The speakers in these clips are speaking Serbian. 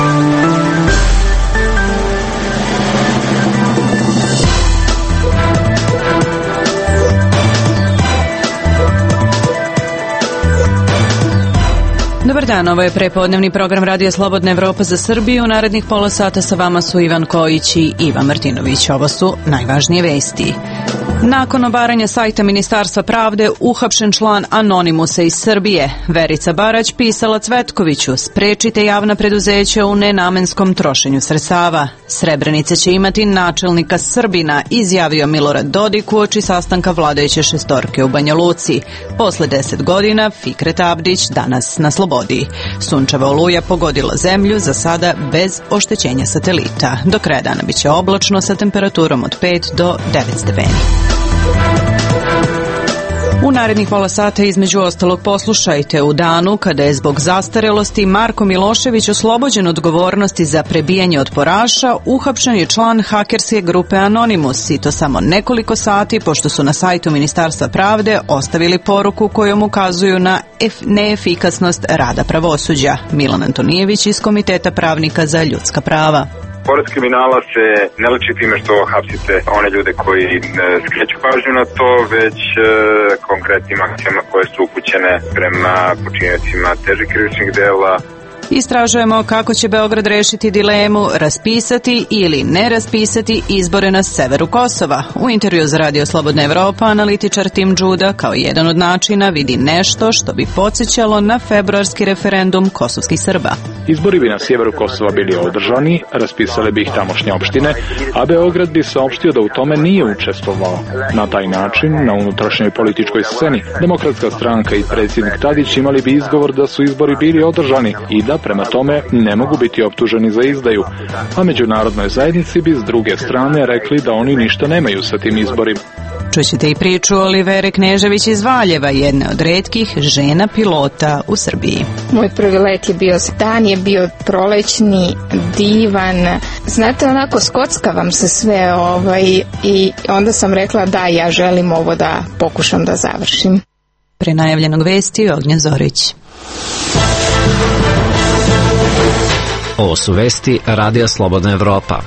Dobar dan, ovo je prepodnevni program Radija Slobodna Evropa za Srbiju. U narednih pola sata sa vama su Ivan Kojić i Ivan Martinović. Ovo su najvažnije vesti. Nakon obaranja sajta Ministarstva pravde, uhapšen član Anonimusa iz Srbije. Verica Barać pisala Cvetkoviću: sprečite javna preduzeća u nenamenskom trošenju sredstava. Srebrenica će imati načelnika Srbina, izjavio Milorad Dodik uoči sastanka vladajuće šestorke u Banja Luci. Posle 10 godina Fikret Abdić danas na slobodi. Sunčeva oluja pogodila zemlju, za sada bez oštećenja satelita. Do kraja dana biće oblačno sa temperaturom od 5 do 9 stepeni. U narednih pola sata između ostalog poslušajte: u danu kada je zbog zastarelosti Marko Milošević oslobođen odgovornosti za prebijanje otporaša, uhapšen je član hakerske grupe Anonimus, i to samo nekoliko sati pošto su na sajtu Ministarstva pravde ostavili poruku kojom ukazuju na neefikasnost rada pravosuđa. Milan Antonijević iz Komiteta pravnika za ljudska prava. Pored kriminala se ne leči time što hapsite one ljude koji skreću pažnju na to, već konkretnim akcijama koje su upućene prema počiniocima težih krivičnih dela. Istražujemo kako će Beograd rešiti dilemu raspisati ili ne raspisati izbore na severu Kosova. U intervju za Radio Slobodna Evropa analitičar Tim Đuda kao jedan od načina vidi nešto što bi podsjećalo na februarski referendum kosovskih Srba. Izbori bi na sjeveru Kosova bili održani, raspisale bi ih tamošnje opštine, a Beograd bi saopštio da u tome nije učestvovao. Na taj način, na unutrašnjoj političkoj sceni, Demokratska stranka i predsjednik Tadić imali bi izgovor da su izbori bili održani i da prema tome ne mogu biti optuženi za izdaju, a međunarodnoj zajednici bi s druge strane rekli da oni ništa nemaju sa tim izborima. Čućete i priču Olivere Knežević iz Valjeva, jedne od retkih žena pilota u Srbiji. Moj prvi let je bio, dan je bio prolećni, divan. Znate, onako skocka vam se sve i onda sam rekla da ja želim ovo da pokušam da završim. Pre najavljenog vesti Ognjen Zorić. Ovo su vesti Radija Slobodna Evropa.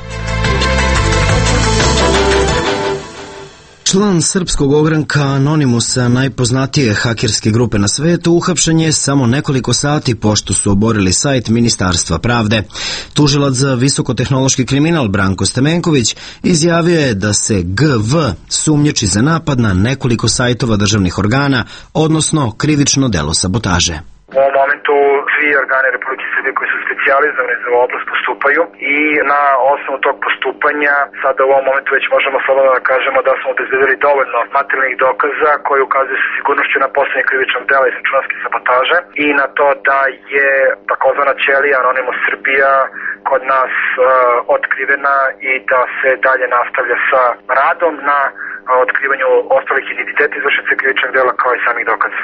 Član srpskog ogranka Anonimusa, najpoznatije hakerske grupe na svetu, uhapšen je samo nekoliko sati pošto su oborili sajt Ministarstva pravde. Tužilac za visokotehnološki kriminal Branko Stamenković izjavio je da se GV sumnjiči za napad na nekoliko sajtova državnih organa, odnosno krivično delo sabotaže. U ovom momentu svi organi Republike Srbije koji su specijalizovani za ovu oblast postupaju i na osnovu tog postupanja sada u ovom momentu već možemo slobodno da kažemo da smo obezbedili dovoljno materijalnih dokaza koji ukazuju sa sigurnošću na postojanje krivičnog dela iz računarske sabotaže i na to da je takozvana ćelija Anonimus Srbija kod nas otkrivena i da se dalje nastavlja sa radom na otkrivanju ostalih identiteta izvršioca krivičnog dela kao i samih dokaza.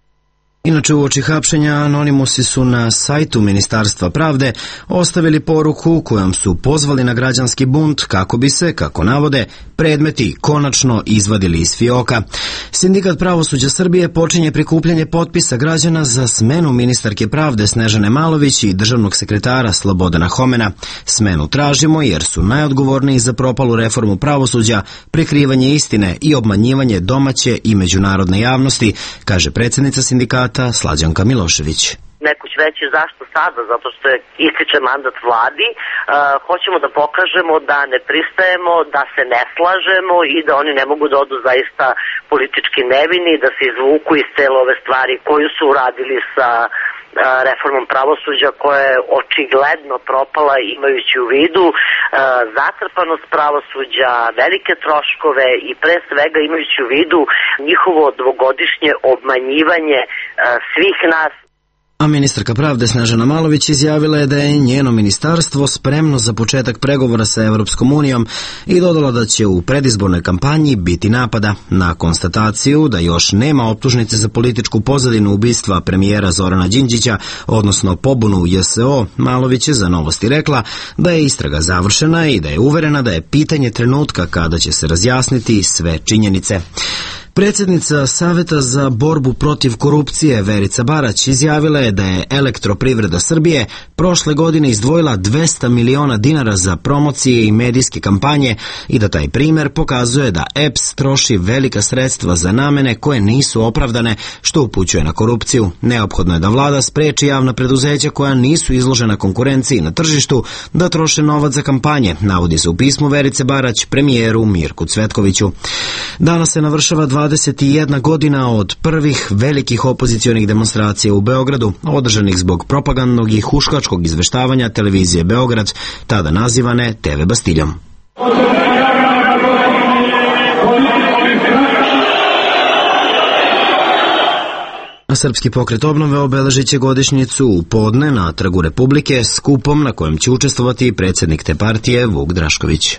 Inače, uoči hapšenja Anonimusi su na sajtu Ministarstva pravde ostavili poruku kojom su pozvali na građanski bunt kako bi se, kako navode, predmeti konačno izvadili iz fioka. Sindikat pravosuđa Srbije počinje prikupljanje potpisa građana za smenu ministarke pravde Snežane Malović i državnog sekretara Slobodana Homena. Smenu tražimo jer su najodgovorniji za propalu reformu pravosuđa, prikrivanje istine i obmanjivanje domaće i međunarodne javnosti, kaže predsjednica sindikata Slađanka Milošević. Neko će reći zašto sada, zato što je ističe mandat vladi, hoćemo da pokažemo da ne pristajemo, da se ne slažemo i da oni ne mogu da odu zaista politički nevini, da se izvuku iz cele ove stvari koju su uradili sa reformom pravosuđa koja je očigledno propala imajući u vidu zatrpanost pravosuđa, velike troškove i pre svega imajući u vidu njihovo dvogodišnje obmanjivanje svih nas. A ministarka pravde Snežana Malović izjavila je da je njeno ministarstvo spremno za početak pregovora sa Evropskom unijom i dodala da će u predizbornoj kampanji biti napada. Na konstataciju da još nema optužnice za političku pozadinu ubistva premijera Zorana Đinđića, odnosno pobunu u JSO, Malović je za Novosti rekla da je istraga završena i da je uverena da je pitanje trenutka kada će se razjasniti sve činjenice. Predsjednica Saveta za borbu protiv korupcije Verica Barać izjavila je da je Elektroprivreda Srbije prošle godine izdvojila 200 miliona dinara za promocije i medijske kampanje i da taj primer pokazuje da EPS troši velika sredstva za namene koje nisu opravdane, što upućuje na korupciju. Neophodno je da vlada spreči javna preduzeća koja nisu izložena konkurenciji na tržištu da troše novac za kampanje, navodi se u pismu Verice Barać premijeru Mirku Cvetkoviću. Danas se navršava 21 godina od prvih velikih opozicionih demonstracija u Beogradu, održanih zbog propagandnog i huškačkog izveštavanja televizije Beograd, tada nazivane TV Bastiljom. Srpski pokret obnove obeležit će godišnjicu u podne na Trgu Republike skupom na kojem će učestvovati predsjednik te partije Vuk Drašković.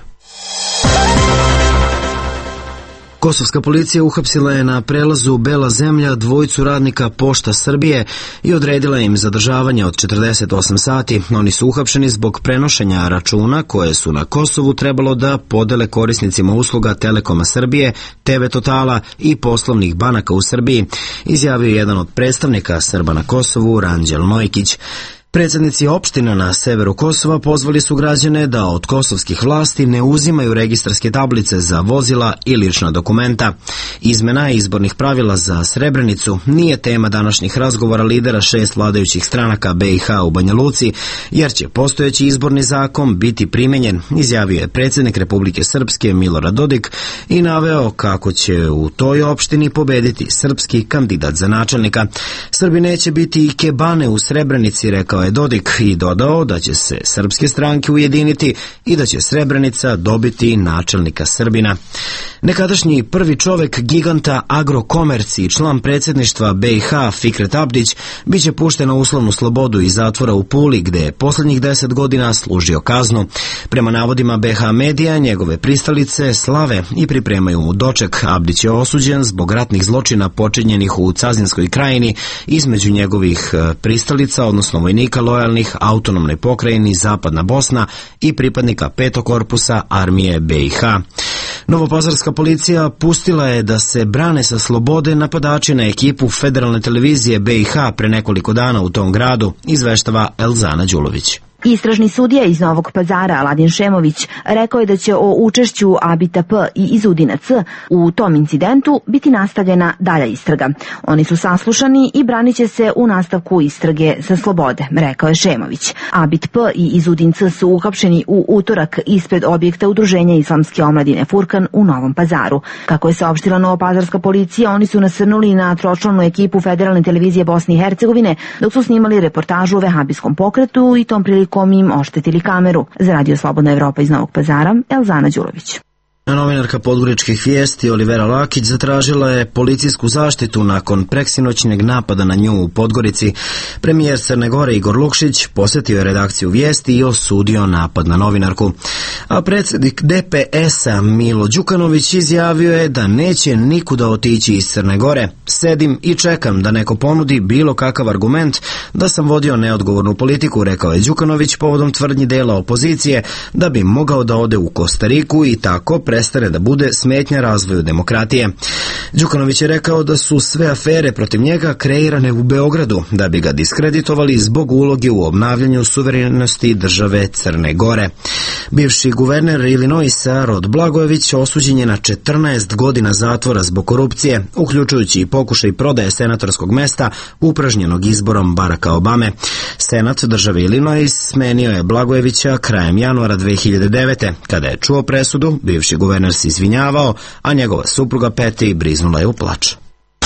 Kosovska policija uhapsila je na prelazu Bela zemlja dvojicu radnika Pošta Srbije i odredila im zadržavanje od 48 sati. Oni su uhapšeni zbog prenošenja računa koje su na Kosovu trebalo da podele korisnicima usluga Telekoma Srbije, TV Totala i poslovnih banaka u Srbiji, izjavio jedan od predstavnika Srba na Kosovu, Ranđel Nojkić. Predsjednici opština na severu Kosova pozvali su građane da od kosovskih vlasti ne uzimaju registarske tablice za vozila i lična dokumenta. Izmena izbornih pravila za Srebrenicu nije tema današnjih razgovora lidera 6 vladajućih stranaka BiH u Banja Luci, jer će postojeći izborni zakon biti primenjen, izjavio je predsjednik Republike Srpske Milorad Dodik i naveo kako će u toj opštini pobediti srpski kandidat za načelnika. Srbi neće biti i kebane u Srebrenici, rekao je Dodik, i dodao da će se srpske stranke ujediniti i da će Srebrenica dobiti načelnika Srbina. Nekadašnji prvi čovek giganta Agrokomerci i član predsjedništva BiH Fikret Abdić biće pušten na uslovnu slobodu iz zatvora u Puli, gde je posljednjih 10 godina služio kaznu. Prema navodima BiH medija, njegove pristalice slave i pripremaju mu doček. Abdić je osuđen zbog ratnih zločina počinjenih u Cazinskoj krajini između njegovih pristalica, odnosno vojnika lojalnih autonomnoj pokrajini Zapadna Bosna i pripadnika 5. korpusa armije BiH. Novopazarska policija pustila je da se brane sa slobode napadači na ekipu Federalne televizije BiH pre nekoliko dana u tom gradu, izveštava Elzana Đulović. Istražni sudija iz Novog Pazara, Aladin Šemović, rekao je da će o učešću Abita P. i Izudina C. u tom incidentu biti nastavljena dalja istraga. Oni su saslušani i branit će se u nastavku istrage sa slobode, rekao je Šemović. Abit P. i Izudin C. su uhapšeni u utorak ispred objekta Udruženja Islamske omladine Furkan u Novom Pazaru. Kako je saopštila Novopazarska policija, oni su nasrnuli na tročlanu ekipu Federalne televizije Bosne i Hercegovine dok su snimali reportažu o vehabijskom pokretu i tom prilikom im oštetili kameru. Za Radio Slobodna Evropa iz Novog Pazara, Elzana Đulović. Novinarka podgoričkih vijesti Olivera Lakić zatražila je policijsku zaštitu nakon preksinoćneg napada na nju u Podgorici. Premijer Crne Gore Igor Lukšić posjetio je redakciju vijesti i osudio napad na novinarku. A predsjednik DPS-a Milo Đukanović izjavio je da neće nikuda otići iz Crne Gore. Sedim i čekam da neko ponudi bilo kakav argument da sam vodio neodgovornu politiku, rekao je Đukanović povodom tvrdnji dela opozicije da bi mogao da ode u Kostariku i tako prestane da bude smetnja razvoju demokratije. Đukanović je rekao da su sve afere protiv njega kreirane u Beogradu da bi ga diskreditovali zbog uloge u obnavljanju suverenosti države Crne Gore. Bivši guverner Illinoisa Rod Blagojević osuđen je na 14 godina zatvora zbog korupcije, uključujući i pokušaj prodaje senatorskog mesta upražnjenog izborom Baracka Obame. Senat države Illinois smenio je Blagojevića krajem januara 2009. Kada je čuo presudu, bivši guverner se izvinjavao, a njegova supruga Patty briznula je u plač.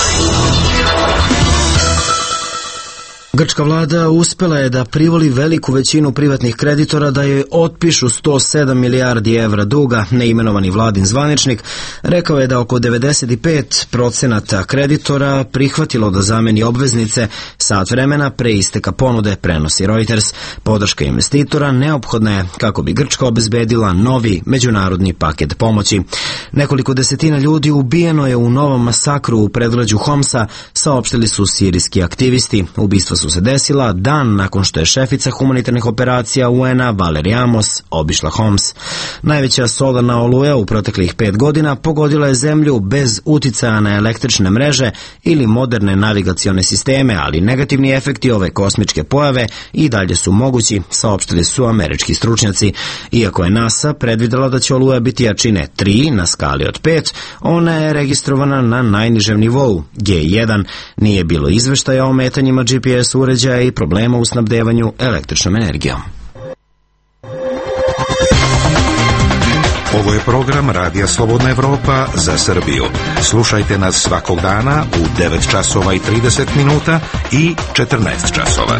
Grčka vlada uspela je da privoli veliku većinu privatnih kreditora da joj otpišu 107 milijardi evra duga. Neimenovani vladin zvaničnik rekao je da oko 95% kreditora prihvatilo da zameni obveznice sat vremena pre isteka ponude, prenosi Reuters. Podrška investitora neophodna je kako bi Grčka obezbedila novi međunarodni paket pomoći. Nekoliko desetina ljudi ubijeno je u novom masakru u predgrađu Homsa, saopštili su sirijski aktivisti. Ubistva su su se desila dan nakon što je šefica humanitarnih operacija UN-a Valerie Amos obišla Homs. Najveća solarna oluja u proteklih 5 godina pogodila je zemlju bez uticaja na električne mreže ili moderne navigacione sisteme, ali negativni efekti ove kosmičke pojave i dalje su mogući, saopštili su američki stručnjaci. Iako je NASA predvidela da će oluja biti jačine 3 na skali od 5, ona je registrovana na najnižem nivou, G1. Nije bilo izveštaja o ometanjima GPS uređaja i problema u snabdevanju električnom energijom. Ovo je program Radija Slobodna Evropa za Srbiju. Slušajte nas svakog dana u 9 časova i 30 minuta i 14 časova.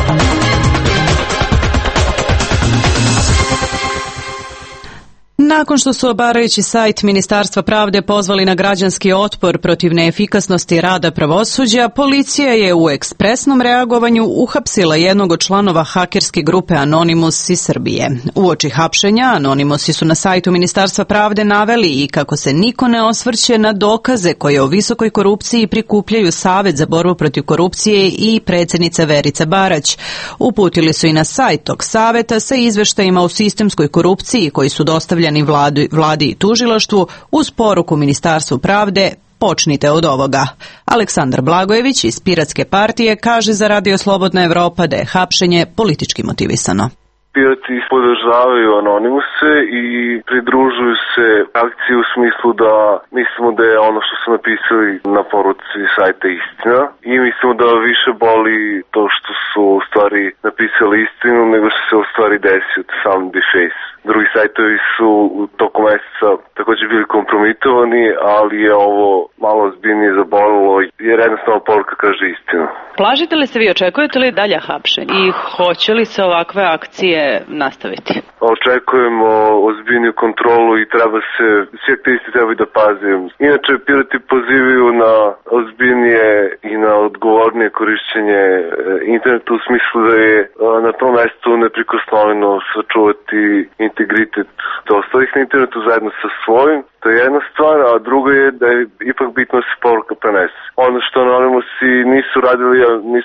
Nakon što su obarajući sajt Ministarstva pravde pozvali na građanski otpor protiv neefikasnosti rada pravosuđa, policija je u ekspresnom reagovanju uhapsila jednog od članova hakerske grupe Anonymous iz Srbije. Uoči hapšenja, Anonymousi su na sajtu Ministarstva pravde naveli i kako se niko ne osvrće na dokaze koje o visokoj korupciji prikupljaju Savet za borbu protiv korupcije i predsjednica Verica Barać. Uputili su i na sajt tog saveta sa izveštajima o sistemskoj korupciji koji su dostavljeni vladi i tužilaštvu uz poruku Ministarstvu pravde: počnite od ovoga. Aleksandar Blagojević iz Piratske partije kaže za Radio Slobodna Evropa da je hapšenje politički motivisano. Pirati podržavaju Anonymuse i pridružuju se akciji u smislu da mislimo da je ono što su napisali na poruci sajta istina i mislimo da više boli to što su u stvari napisali istinu nego što se u stvari desio sam deface. Drugi sajtovi su u toku meseca također bili kompromitovani, ali je ovo malo ozbiljnije zabolilo jer jednostavno poruka kaže istinu. Plašite li se vi, očekujete li dalje hapšenje i hoće li se ovakve akcije nastaviti? Očekujemo ozbiljniju kontrolu i svi aktivisti trebaju da paze. Inače, pirati pozivaju na ozbiljnije i na odgovornije korišćenje interneta u smislu da je na tom mestu neprikosnoveno sačuvati integritet ostalih na internetu zajedno sa svojim. To je jedna stvar, a druga je da je ipak bitno da se poruka prenese. Ono što Anonymousi nisu radili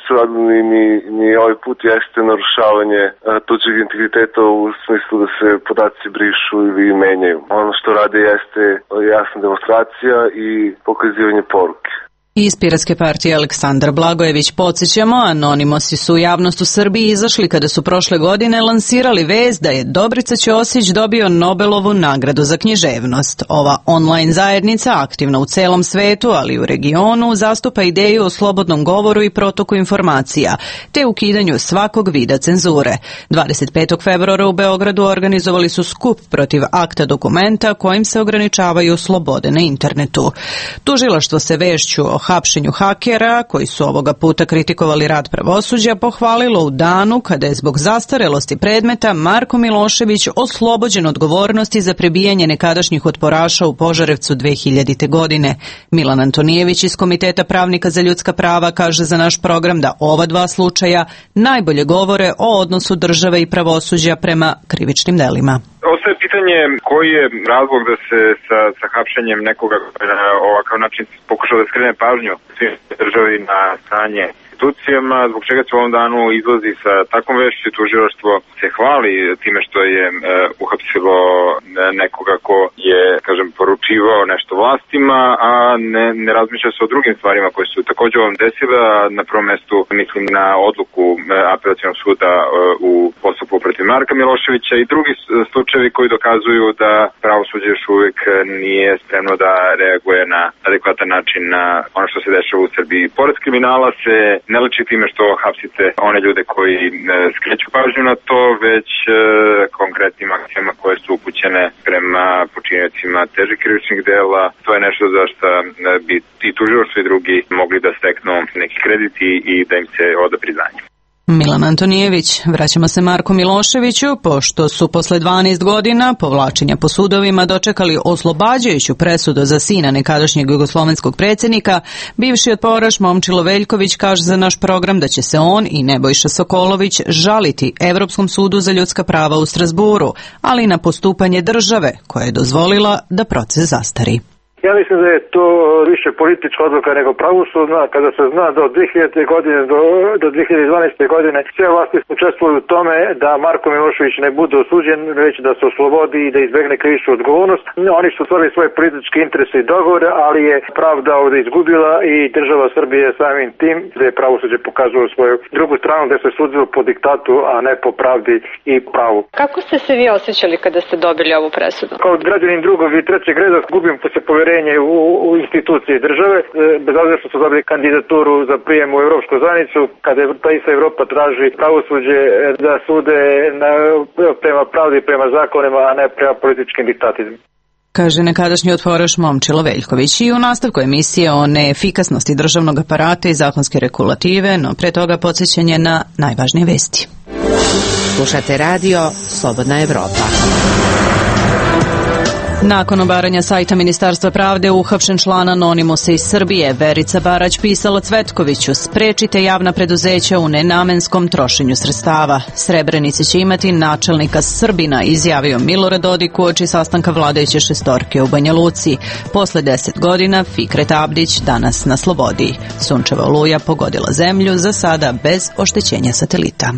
ni ovaj put jeste narušavanje tuđeg integriteta u smislu da se podaci brišu ili menjaju. Ono što rade jeste jasna demonstracija i pokazivanje poruke. Iz Piratske partije Aleksandar Blagojević podsjećamo, Anonymousi su u javnost u Srbiji izašli kada su prošle godine lansirali vest da je Dobrica Ćosić dobio Nobelovu nagradu za književnost. Ova online zajednica, aktivna u celom svetu, ali i u regionu, zastupa ideju o slobodnom govoru i protoku informacija, te ukidanju svakog vida cenzure. 25. februara u Beogradu organizovali su skup protiv akta dokumenta kojim se ograničavaju slobode na internetu. Tužilaštvo se vešću o hapšenju hakera, koji su ovoga puta kritikovali rad pravosuđa, pohvalilo u danu kada je zbog zastarelosti predmeta Marko Milošević oslobođen odgovornosti za prebijanje nekadašnjih otporaša u Požarevcu 2000. godine. Milan Antonijević iz Komiteta pravnika za ljudska prava kaže za naš program da ova dva slučaja najbolje govore o odnosu države i pravosuđa prema krivičnim delima. Ostaje pitanje koji je razlog da se sa hapšenjem nekoga na ovakav način pokušao da skrene pažnju svim državi na stanje institucijama, zbog čega se u ovom danu izlazi sa takvom vešću. Tužilaštvo se hvali time što je uhapsilo nekoga ko je, poručivao nešto vlastima, a ne razmišlja se o drugim stvarima koje su također ovom desile. Na prvom mestu mislim na odluku Apelacionog suda u postupku protiv Marka Miloševića i drugi slučajevi koji dokazuju da pravosuđe još uvijek nije spremno da reaguje na adekvatan način na ono što se dešava u Srbiji. Pored kriminala se ne leči time što hapsite one ljude koji skreću pažnju na to, već konkretnim akcijama koje su upućene prema počiniocima težih krivičnih dela. To je nešto za što bi i tužilaštvo i drugi mogli da steknu neki krediti i da im se oda priznanje. Milan Antonijević. Vraćamo se Marku Miloševiću, pošto su posle 12 godina povlačenja po sudovima dočekali oslobađajuću presudu za sina nekadašnjeg jugoslovenskog predsjednika, bivši otporaš Momčilo Veljković kaže za naš program da će se on i Nebojša Sokolović žaliti Evropskom sudu za ljudska prava u Strasburu, ali i na postupanje države koja je dozvolila da proces zastari. Ja mislim da je to više politička odluka nego pravosudna, kada se zna da od 2000. godine do 2012. godine sve vlasti su učestvovali u tome da Marko Milošević ne bude osuđen, već da se oslobodi i da izbegne krivičnu odgovornost. Oni su stvorili svoje političke interese i dogovore, ali je pravda ovde izgubila i država Srbije samim tim da je pravosuđe pokazalo svoju drugu stranu, da se sudilo po diktatu, a ne po pravdi i pravu. Kako ste se vi osjećali kada ste dobili ovu presudu? Kao građanin drugog i trećeg reda gubim se poverenje u institucije države, bez obzira što su dobili kandidaturu za prijem u Evropsku zajednicu, kada je ta ista Evropa traži pravosuđe da sude prema pravdi i prema zakonima, a ne prema političkim diktatima. Kaže nekadašnji otporaš Momčilo Veljković. I u nastavku emisije o neefikasnosti državnog aparata i zakonske regulative, no pre toga podsjećanje na najvažnije vesti. Slušate radio Slobodna Evropa. Nakon obaranja sajta Ministarstva pravde uhapšen član Anonimusa iz Srbije, Verica Barać pisala Cvetkoviću: sprečite javna preduzeća u nenamenskom trošenju sredstava. Srebrenice će imati načelnika Srbina, izjavio Milorad Dodik uoči sastanka vladajuće šestorke u Banja Luci. Posle 10 godina Fikret Abdić danas na slobodi. Sunčeva oluja pogodila zemlju, za sada bez oštećenja satelita.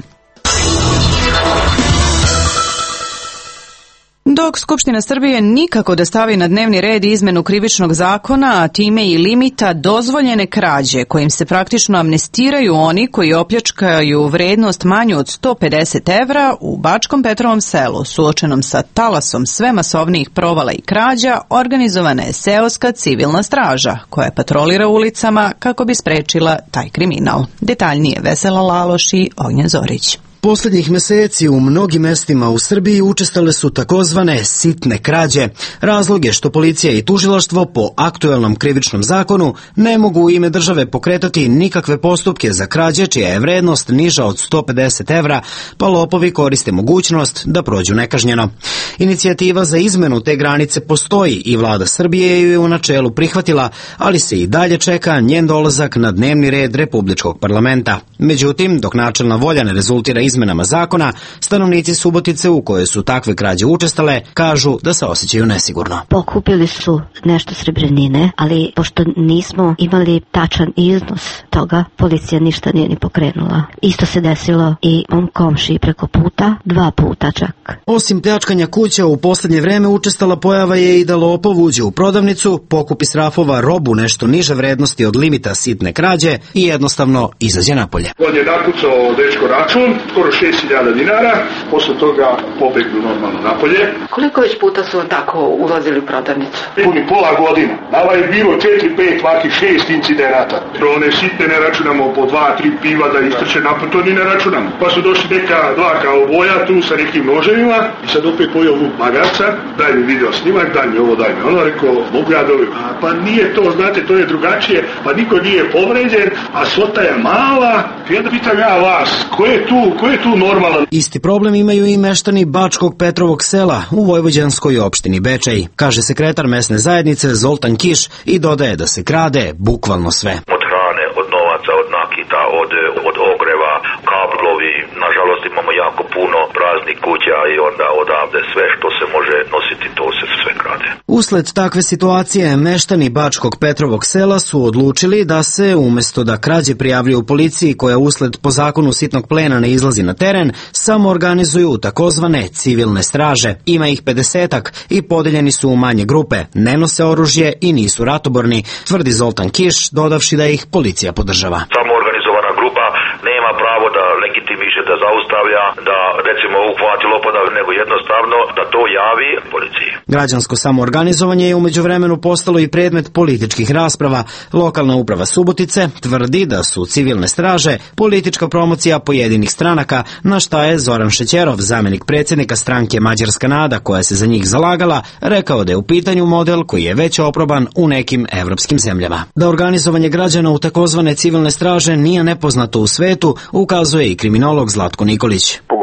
Dok Skupština Srbije nikako da stavi na dnevni red izmenu krivičnog zakona, a time i limita dozvoljene krađe, kojim se praktično amnestiraju oni koji opljačkaju vrednost manju od 150 evra, u Bačkom Petrovom selu, suočenom sa talasom sve masovnijih provala i krađa, organizovana je seoska civilna straža, koja patrolira ulicama kako bi sprečila taj kriminal. Detaljnije Vesela Laloš i Ognjen Zorić. Poslednjih meseci u mnogim mestima u Srbiji učestale su takozvane sitne krađe. Razlog je što policija i tužilaštvo po aktuelnom krivičnom zakonu ne mogu u ime države pokretati nikakve postupke za krađe čija je vrednost niža od 150 evra, pa lopovi koriste mogućnost da prođu nekažnjeno. Inicijativa za izmenu te granice postoji i vlada Srbije ju je u načelu prihvatila, ali se i dalje čeka njen dolazak na dnevni red Republičkog parlamenta. Međutim, dok načelna volja ne rezultira izmenama zakona, stanovnici Subotice u kojoj su takve krađe učestale kažu da se osjećaju nesigurno. Pokupili su nešto srebrnine, ali pošto nismo imali tačan iznos toga, policija ništa nije ni pokrenula. Isto se desilo i mom komšiji preko puta, 2 puta čak. Osim pljačkanja kuća, u poslednje vreme učestala pojava je i da lopov uđe u prodavnicu, pokupi s rafova robu nešto niže vrednosti od limita sitne krađe i jednostavno izađe napolje. On je napucao dečko račun, skoro 6.000 dinara, posle toga pobegnu normalno napolje. Koliko već puta su tako ulazili u prodavnicu? Puni pola godina. Nava je bilo 4-5, vaki 6 incidenata. One sitne ne računamo po 2-3 piva da istrče napolje, to ni ne računamo. Pa su došli neka 2 kauboja tu sa nekim noževima i sad opet pojao ovog magarca, daj mi video snimak, daj mi ovo, daj mi ono, rekao, mogu ja dobiti. Pa nije to, znate, to je drugačije, pa niko nije povređen, a svota je mala. Ja da pitam ja vas, ko je tu normalan? Isti problem imaju i meštani Bačkog Petrovog sela u vojvođanskoj opštini Bečej, kaže sekretar mesne zajednice Zoltan Kiš i dodaje da se krade bukvalno sve. Od hrane, od novaca, od nakita, od ogreva, kablovi, nažalost imamo jako puno praznih kuća i onda odavde sve što se može nositi, to se sve krade. Usled takve situacije, meštani Bačkog Petrovog sela su odlučili da se, umesto da krađe prijavljuju u policiji koja usled po zakonu sitnog plena ne izlazi na teren, samo organizuju takozvane civilne straže. Ima ih 50-ak i podeljeni su u manje grupe, ne nose oružje i nisu ratoborni, tvrdi Zoltan Kiš, dodavši da ih policija podržava. Samo organizovana grupa nema pravo da legitimiše, da zaustavlja, da recimo uhvati lopada, nego jednostavno da to javi policiji. Građansko samoorganizovanje je umeđu vremenu postalo i predmet političkih rasprava. Lokalna uprava Subotice tvrdi da su civilne straže politička promocija pojedinih stranaka, na šta je Zoran Šećerov, zamenik predsjednika stranke Mađarska nada koja se za njih zalagala, rekao da je u pitanju model koji je već oproban u nekim evropskim zemljama. Da organizovanje građana u takozvane civilne straže nije nepoznato u svetu, ukazuje i kriminolog Zlatko Nikolić. Pogotovo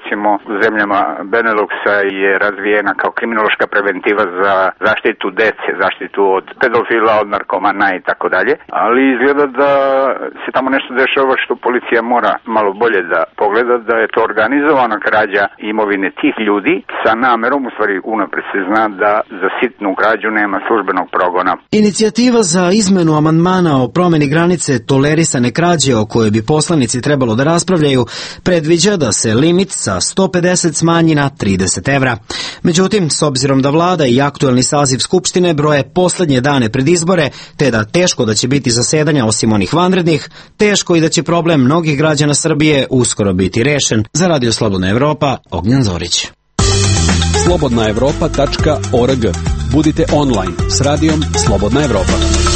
recimo u zemljama Beneluxa je razvijena kao kriminološka preventiva za zaštitu dece, zaštitu od pedofila, od narkomana i tako dalje, ali izgleda da se tamo nešto dešava što policija mora malo bolje da pogleda, da je to organizovana krađa imovine tih ljudi sa namerom, u stvari unapred se zna da za sitnu krađu nema službenog progona. Inicijativa za izmenu amandmana o promeni granice tolerisane krađe o kojoj bi poslanici trebalo da raspravljaju predviđa da se limit sa 150 smanji na 30 evra. Međutim, s obzirom da vlada i aktuelni saziv Skupštine broje poslednje dane pred izbore, te da teško da će biti zasedanja osim onih vanrednih, teško i da će problem mnogih građana Srbije uskoro biti rešen. Za Radio Slobodna Evropa, Ognjan Zorić. slobodnaevropa.org. Budite online s radijom Slobodna Evropa.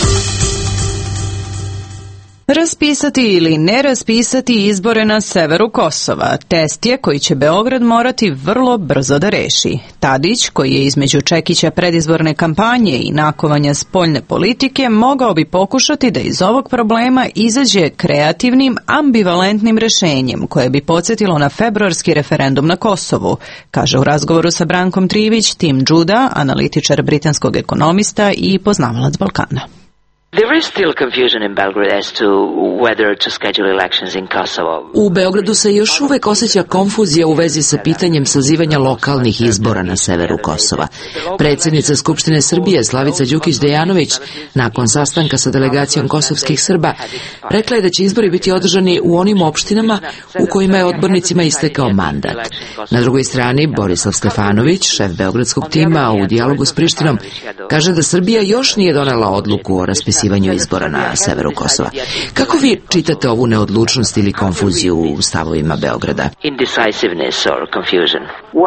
Raspisati ili ne raspisati izbore na severu Kosova. Test je koji će Beograd morati vrlo brzo da reši. Tadić, koji je između čekića predizborne kampanje i nakovanja spoljne politike, mogao bi pokušati da iz ovog problema izađe kreativnim, ambivalentnim rešenjem koje bi podsjetilo na februarski referendum na Kosovu, kaže u razgovoru sa Brankom Trivić Tim Đuda, analitičar britanskog ekonomista i poznavalac Balkana. There is still confusion in Belgrade as to whether to schedule elections in Kosovo. U Beogradu se još uvek osjeća konfuzija u vezi sa pitanjem sazivanja lokalnih izbora na severu Kosova. Predsjednica Skupštine Srbije Slavica Đukić-Dejanović nakon sastanka sa delegacijom kosovskih Srba rekla je da će izbori biti održani u onim opštinama u kojima je odbornicima istekao mandat. Na drugoj strani Borislav Stefanović, šef beogradskog tima, u dijalogu s Prištinom kaže da Srbija još nije donela odluku o raspisivanju izbora na severu Kosova. Kako vi čitate ovu neodlučnost ili konfuziju u stavovima Beograda? Indecisiveness or confusion.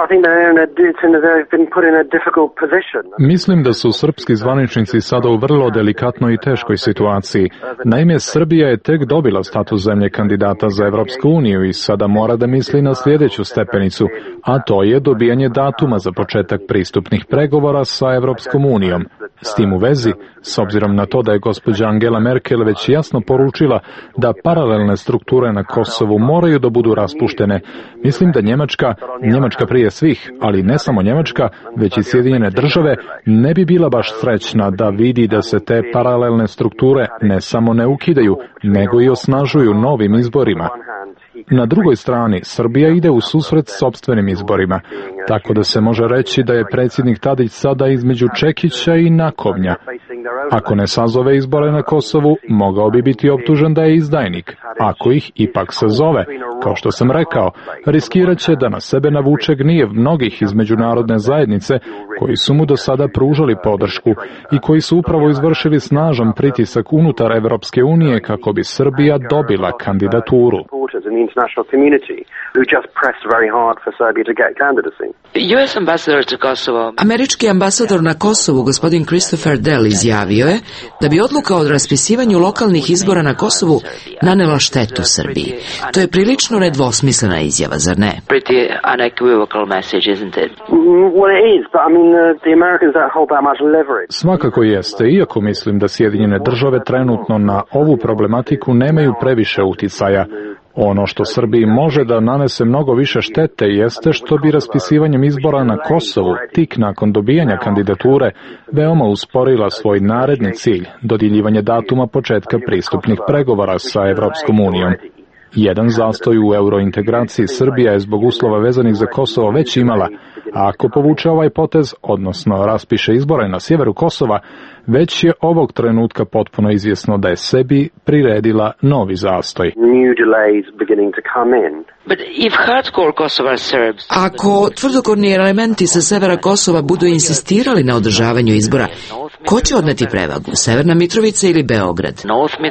Mislim da su srpski zvaničnici sada u vrlo delikatnoj i teškoj situaciji. Naime, Srbija je tek dobila status zemlje kandidata za Evropsku uniju i sada mora da misli na sljedeću stepenicu, a to je dobijanje datuma za početak pristupnih pregovora sa Evropskom unijom. S tim u vezi, s obzirom na to da je gospođa Angela Merkel već jasno poručila da paralelne strukture na Kosovu moraju da budu raspuštene, mislim da Njemačka prije svih, ali ne samo Njemačka, već i Sjedinjene države, ne bi bila baš srećna da vidi da se te paralelne strukture ne samo ne ukidaju, nego i osnažuju novim izborima. Na drugoj strani, Srbija ide u susret sopstvenim izborima, tako da se može reći da je predsjednik Tadić sada između čekića i nakovnja. Ako ne sazove izbore na Kosovu, mogao bi biti optužen da je izdajnik. Ako ih ipak sazove, kao što sam rekao, riskirat će da na sebe navuče gnjev mnogih iz međunarodne zajednice koji su mu do sada pružali podršku i koji su upravo izvršili snažan pritisak unutar Evropske unije kako bi Srbija dobila kandidaturu. Američki ambasador na Kosovu, gospodin Christopher Dell, izjavio je da bi odluka o raspisivanju lokalnih izbora na Kosovu nanela štetu Srbiji. To je prilično nedvosmislena izjava, zar ne? Svakako jeste, iako mislim da Sjedinjene države trenutno na ovu problematiku nemaju previše uticaja. Ono što Srbiji može da nanese mnogo više štete jeste što bi raspisivanjem izbora na Kosovu, tik nakon dobijanja kandidature, veoma usporila svoj naredni cilj, dodjeljivanje datuma početka pristupnih pregovora sa Evropskom unijom. Jedan zastoj u eurointegraciji Srbija je zbog uslova vezanih za Kosovo već imala, a ako povuče ovaj potez, odnosno raspiše izbore na sjeveru Kosova, već je ovog trenutka potpuno izvjesno da je sebi priredila novi zastoj. Ako tvrdokorni elementi sa severa Kosova budu insistirali na održavanju izbora, ko će odneti prevagu, Severna Mitrovica ili Beograd?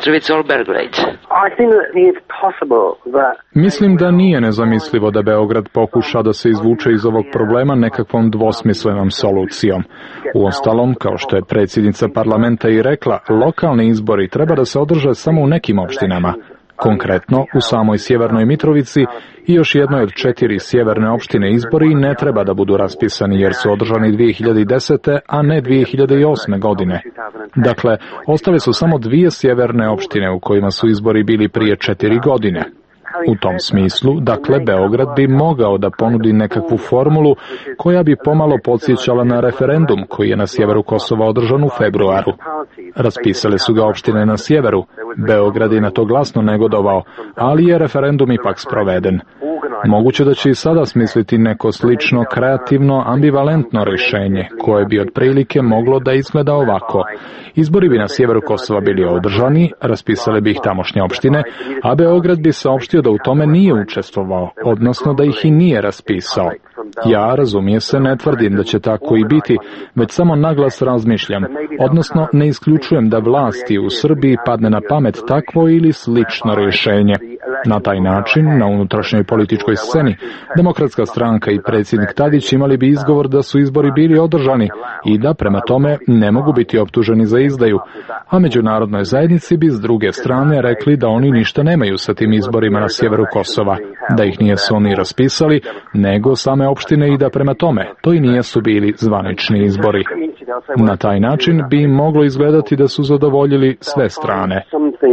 Mislim da nije nezamislivo da Beograd pokuša da se izvuče iz ovog problema nekakvom dvosmislenom solucijom. Uostalom, kao što je predsjednica parlamenta i rekla, lokalni izbori treba da se održe samo u nekim opštinama. Konkretno, u samoj Sjevernoj Mitrovici i još jednoj od 4 sjeverne opštine izbori ne treba da budu raspisani jer su održani 2010. a ne 2008. godine. Dakle, ostale su samo 2 sjeverne opštine u kojima su izbori bili prije 4 godine. U tom smislu, dakle, Beograd bi mogao da ponudi nekakvu formulu koja bi pomalo podsjećala na referendum koji je na sjeveru Kosova održan u februaru. Raspisale su ga opštine na sjeveru. Beograd je na to glasno negodovao, ali je referendum ipak sproveden. Moguće da će i sada smisliti neko slično, kreativno, ambivalentno rješenje, koje bi otprilike moglo da izgleda ovako. Izbori bi na sjeveru Kosova bili održani, raspisale bi ih tamošnje opštine, a Beograd bi saopštio da u tome nije učestvovao, odnosno da ih i nije raspisao. Ja, razumije se, ne tvrdim da će tako i biti, već samo naglas razmišljam, odnosno ne isključujem da vlasti u Srbiji padne na pamet takvo ili slično rješenje. Na taj način, na unutrašnjoj političkoj sceni, Demokratska stranka i predsjednik Tadić imali bi izgovor da su izbori bili održani i da prema tome ne mogu biti optuženi za izdaju, a međunarodnoj zajednici bi s druge strane rekli da oni ništa nemaju sa tim izborima na sjeveru Kosova, da ih nijesu oni raspisali, nego same opštine i da prema tome to i nijesu bili zvanični izbori. Na taj način bi im moglo izgledati da su zadovoljili sve strane.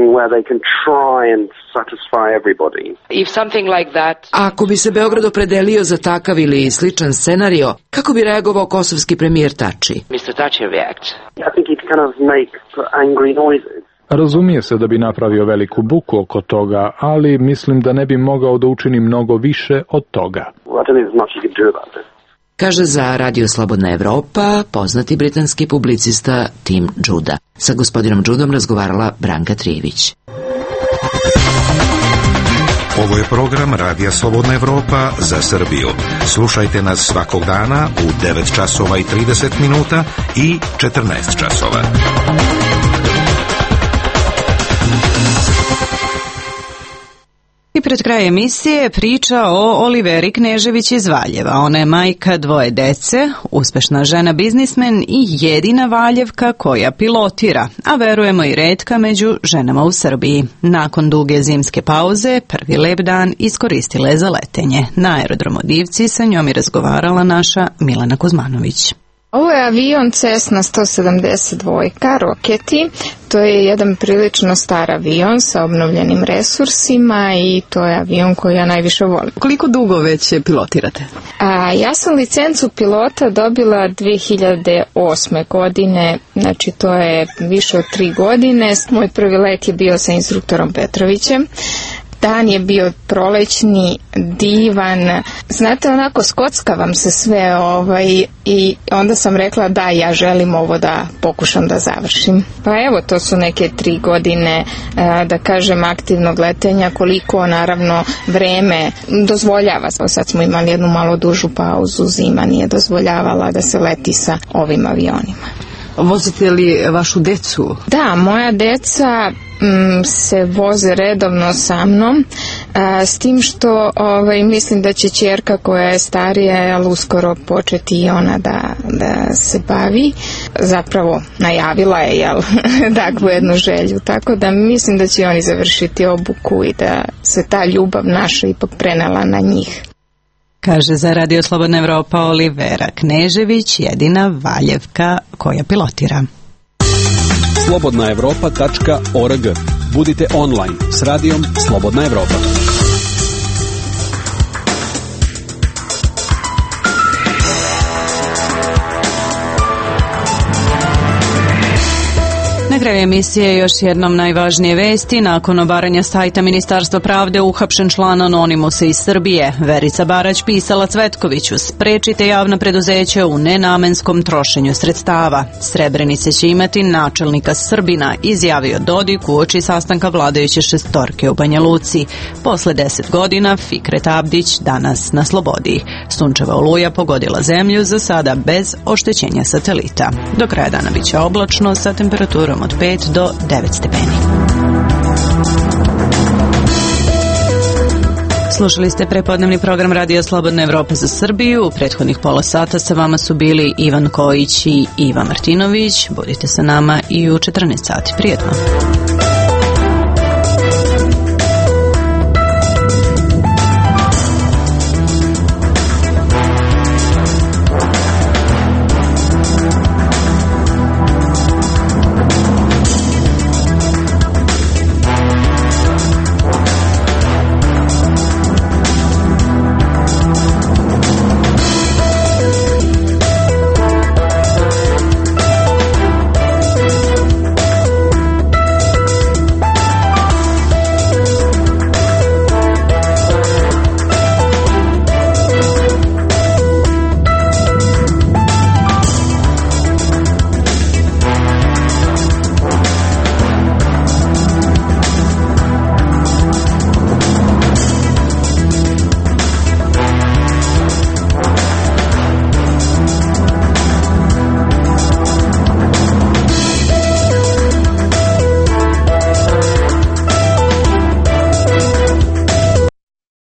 Ako bi se Beograd opredelio za takav ili sličan scenario, kako bi reagovao kosovski premijer Tači? Razumije se da bi napravio veliku buku oko toga, ali mislim da ne bi mogao da učini mnogo više od toga. Kaže za Radio Slobodna Evropa poznati britanski publicista Tim Juda. Sa gospodinom Judom razgovarala Branka Trijević. Ovo je program Radija Slobodna Evropa za Srbiju. Slušajte nas svakog dana u 9 časova i 30 minuta i 14 časova. I pred kraj emisije priča o Oliveri Knežević iz Valjeva. Ona je majka 2 dece, uspešna žena biznismen i jedina Valjevka koja pilotira, a verujemo i retka među ženama u Srbiji. Nakon duge zimske pauze, prvi lep dan iskoristila je za letenje. Na aerodromu Divci sa njom je razgovarala naša Milena Kuzmanović. Ovo je avion Cessna 172 Roketi. To je jedan prilično star avion sa obnovljenim resursima i to je avion koji ja najviše volim. Koliko dugo već pilotirate? Ja sam licencu pilota dobila 2008. godine, znači to je više od 3 godine. Moj prvi let je bio sa instruktorom Petrovićem. Dan je bio prolećni, divan, znate, onako skockavam se sve i onda sam rekla da ja želim ovo da pokušam da završim. Pa evo, to su neke 3 godine, da kažem, aktivnog letenja, koliko naravno vreme dozvoljava. Sad smo imali jednu malo dužu pauzu, zima nije dozvoljavala da se leti sa ovim avionima. Vozite li vašu decu? Da, moja deca se voze redovno sa mnom, s tim što mislim da će ćerka koja je starija, ali uskoro početi i ona da se bavi. Zapravo najavila je takvu jednu želju, tako da mislim da će oni završiti obuku i da se ta ljubav naša ipak prenela na njih. Kaže za Radio Slobodna Evropa Olivera Knežević, jedina Valjevka koja pilotira. slobodnaevropa.org. Budite online s radijom Slobodna Evropa. Na kraju emisije još jednom najvažnije vesti. Nakon obaranja sajta Ministarstva pravde uhapšen član Anonimusa iz Srbije. Verica Barać pisala Cvetkoviću: sprečite javna preduzeća u nenamenskom trošenju sredstava. Srebrenice će imati načelnika Srbina, izjavio Dodik uoči sastanka vladajuće šestorke u Banja Luci. Posle 10 godina Fikret Abdić danas na slobodi. Sunčeva oluja pogodila zemlju, za sada bez oštećenja satelita. Do kraja dana biće oblačno sa temperaturom od 5 do 9 stepeni. Slušali ste prepodnevni program Radio Slobodna Evropa za Srbiju. U prethodnih pola sata sa vama su bili Ivan Kojić i Iva Martinović. Budite sa nama i u 14 sati. Prijetno.